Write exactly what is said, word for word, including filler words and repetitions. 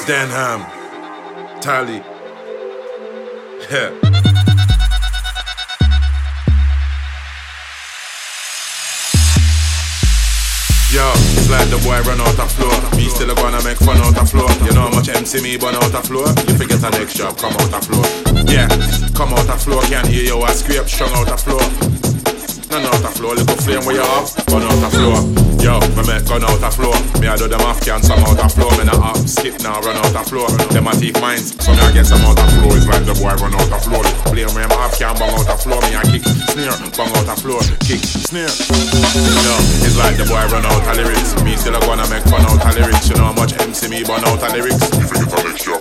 Denham, Tally. Yeah. Yo, it's like the boy run out of floor. Me still gonna make fun out of floor. You know how much M C me burn out of floor? You forget a next job, come out of floor. Yeah, come out of floor, can't hear you a scrape, strung out of floor. None out of floor, little flame where you off, gun out of floor. Yo, me make gun out of floor. Me I do them off can some out of floor. Me not up, skip now, run out of floor. Them a take mines, so me I get some out of floor. It's like the boy run out of floor. Little flame where I'm off can bang out of floor. Me I kick, snare, bang out of floor. Kick, snare. Yo, it's like the boy run out of lyrics. Me still a gonna make fun out of lyrics. You know how much M C me burn out of lyrics? You forget a next job.